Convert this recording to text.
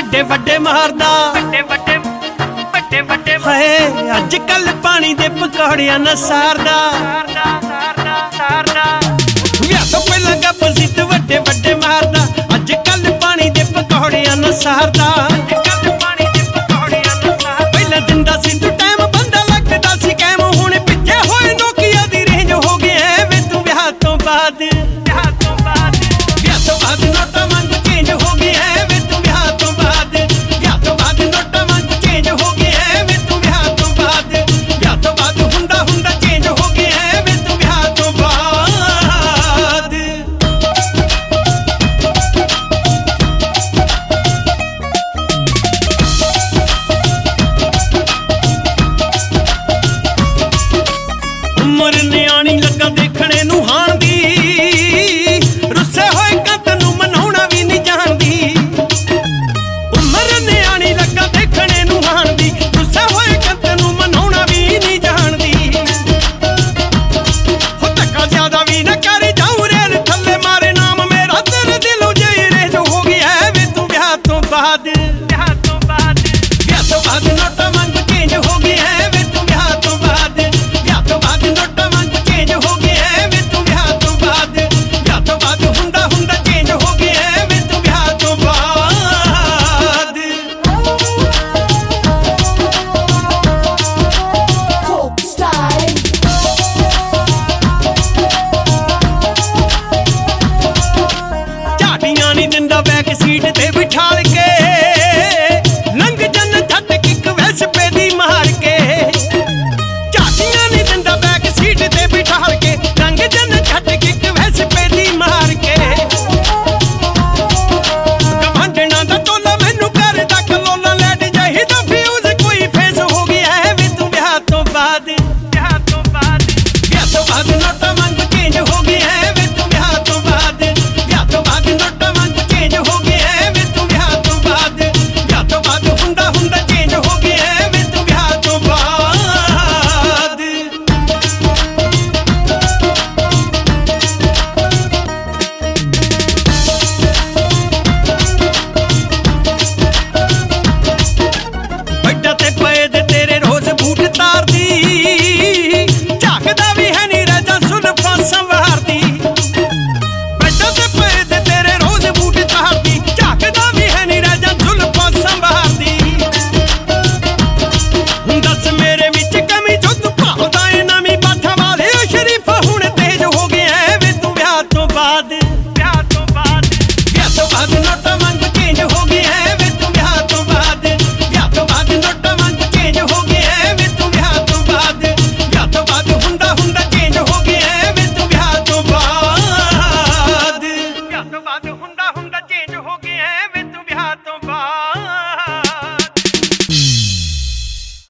ਵੱਡੇ ਵੱਡੇ ਮਾਰਦਾ ਹਾਏ ਅੱਜ ਕੱਲ ਪਾਣੀ ਦੇ ਪਕੌੜਿਆਂ ਨਾਲ ਸਾਰਦਾ ਵਿਆਹ ਤੋਂ ਪਹਿਲਾਂ ਗੱਪ ਸੀ ਤੇ ਵੱਡੇ ਵੱਡੇ ਮਾਰਦਾ ਅੱਜ ਕੱਲ ਪਾਣੀ ਦੇ ਪਕੌੜਿਆਂ ਨਾਲ ਸਾਰਦਾ ਪਹਿਲਾਂ ਦਿੰਦਾ ਸੀ ਤੂੰ ਟਾਈਮ ਬੰਦਾ ਲੱਗਦਾ ਸੀ ਕੈਮ ਹੁਣ ਪਿੱਛੇ ਹੋਏ ਨੋਕੀਆ ਦੀ ਰੇਂਜ ਹੋ ਗਿਆ ਵੇ ਤੂੰ ਵਿਆਹ ਤੋਂ ਬਾਅਦ ਨੋਟਾਂ ਵਾਂਗ ਚੇਂਜ ਹੋ ਗਿਆ ਵੇ ਤੂੰ ਵਿਆਹ ਤੋਂ ਬਾਅਦ ਨੋਟਾਂ ਵਾਂਗ ਚੇਂਜ ਹੋ ਗਿਆ ਵੇ ਤੂੰ ਵਿਆਹ ਤੋਂ ਬਾਅਦ ਹੁੰਦਾ ਚੇਂਜ ਹੋ ਗਿਆ ਵੇ ਤੂੰ ਵਿਆਹ ਤੋਂ ਬਾਅਦ ਉਮਰ ਨਿਆਣੀ ਲੱਗਾ ਦੇਖਣੇ ਨੂੰ ਹਾਣ ਦੀ ਰੁੱਸੇ ਹੋਏ ਕੰਤ ਨੂੰ ਮਨਾਉਣਾ ਵੀ ਨਹੀਂ ਜਾਣਦੀ ਉਮਰ ਨਿਆਣੀ ਲੱਗਾ ਦੇਖਣੇ ਨੂੰ ਹਾਣ ਦੀ ਰੁੱਸੇ ਹੋਏ ਕੰਤ ਨੂੰ ਮਨਾਉਣਾ ਵੀ ਨਹੀਂ ਜਾਣਦੀ ਹੋ ਧੱਕਾ ਜ਼ਿਆਦਾ ਵੀ ਨਾ ਕਰ ਜਾਊ ਰੇਲ ਥੱਲੇ ਮਾਰੇ ਨਾਮ ਮੇਰਾ ਤੇਰੇ ਦਿਲੋਂ ਜੇ ਰੇਜ ਹੋ ਗਿਆ ਵੇ ਤੂੰ ਵਿਆਹ ਤੋਂ ਬਾਅਦ ਨੋਟਾਂ ਵਾਂਗ ਚੇਂਜ ਹੋ ਗਿਆ ਵੇ ਤੂੰ ਵਿਆਹ ਤੋਂ ਬਾਅਦ ਨੋਟਾਂ ਵਾਂਗ ਚੇਂਜ ਹੋ ਗਿਆ ਵੇ ਤੂੰ ਵਿਆਹ ਤੋਂ ਬਾਅਦ ਹੁੰਦਾ ਚੇਂਜ ਹੋ ਗਿਆ ਵੇ ਤੂੰ ਵਿਆਹ ਤੋਂ ਬਾਅਦ ਝਾਟੀਆਂ ਨਹੀਂ ਦਿੰਦਾ ਬੈਕ ਸੀਟ ਤੇ ਬਿਠਾਲ ਕੇ ਲੰਘ ਜਨ ਛੱਡ ਕਿੱਕ ਵੈਸਪੇ ਦੀ ਮਾਰ ਕੇ ਝਾਟੀਆਂ ਨਹੀਂ ਦਿੰਦਾ ਬੈਕ ਸੀਟ ਤੇ ਬਿਠਾਲ ਕੇ ਲੰਘ ਜਨ ਛੱਡ ਕਿੱਕ ਵੈਸਪੇ ਦੀ ਮਾਰ ਕੇ ਕਮਾਂਡਣਾ ਦਾ ਟੋਲਾ ਮੈਨੂੰ ਕਰਦਾ ਕਲੋਲਾ ਲੈਟ ਚਾਹੀਦਾ ਫਿਊਜ਼ ਕੋਈ ਫੇਸ ਹੋ ਗਿਆ ਵੇ ਤੂੰ ਵਿਆਹ ਤੋਂ ਬਾਅਦ ਨੋਟਾਂ ਵਾਂਗ ਚੇਂਜ ਹੋ ਗਿਆ ਵੇ ਤੂੰ ਵਿਆਹ ਤੋਂ ਬਾਅਦ ਨੋਟਾਂ ਵਾਂਗ ਚੇਂਜ ਹੋ ਗਿਆ ਵੇ ਤੂੰ ਵਿਆਹ ਤੋਂ ਬਾਅਦ ਹੁੰਦਾ ਚੇਂਜ ਹੋ ਗਿਆ ਵੇ ਤੂੰ ਵਿਆਹ ਤੋਂ ਬਾਅਦ ਬੈਠਾ ਤੇ ਪਏ ਦੇ ਤੇਰੇ ਰੋਜ਼ ਬੂਟ ਤਾਰਦੀ ਝਾਕਦਾ ਵੀ ਹੈ ਨੀ ਰਾਜਾ ਸੁਲਫਾਂ ਸੰਵਾਰਦੀ ਬੈਠਾ ਤੇ ਪਏ ਦੇ ਤੇਰੇ ਰੋਜ਼ ਬੂਟ ਤਾਰਦੀ ਝਾਕਦਾ ਵੀ ਹੈ ਨੀ ਰਾਜਾ ਸੁਲਫਾਂ ਸੰਵਾਰਦੀ ਦੱਸ ਮੇਰੇ ਵਿੱਚ ਕਮੀ ਜੋ ਤੂੰ ਭਾਲਦਾ ਏ ਨਵੀਂ ਬਾਠਾਂ ਵਾਲੇ ਸ਼ਰੀਫਾ ਹੁਣ ਤੇਜ ਹੋ ਗਿਆ ਵੇ ਤੂੰ ਵਿਆਹ ਤੋਂ ਬਾਅਦ ਨੋਟਾਂ ਵਾਂਗ ਚੇਂਜ ਹੋ ਗਿਆ ਵੇ ਤੂੰ ਵਿਆਹ ਤੋਂ ਬਾਅਦ ਨੋਟਾਂ ਵਾਂਗ ਚੇਂਜ ਹੋ ਗਿਆ ਵੇ ਤੂੰ ਵਿਆਹ ਤੋਂ ਬਾਅਦ ਹੁੰਦਾ ਚੇਂਜ ਹੋ ਗਿਆ ਵੇ ਤੂੰ ਵਿਆਹ ਤੋਂ ਬਾਅਦ ਹੁੰਦਾ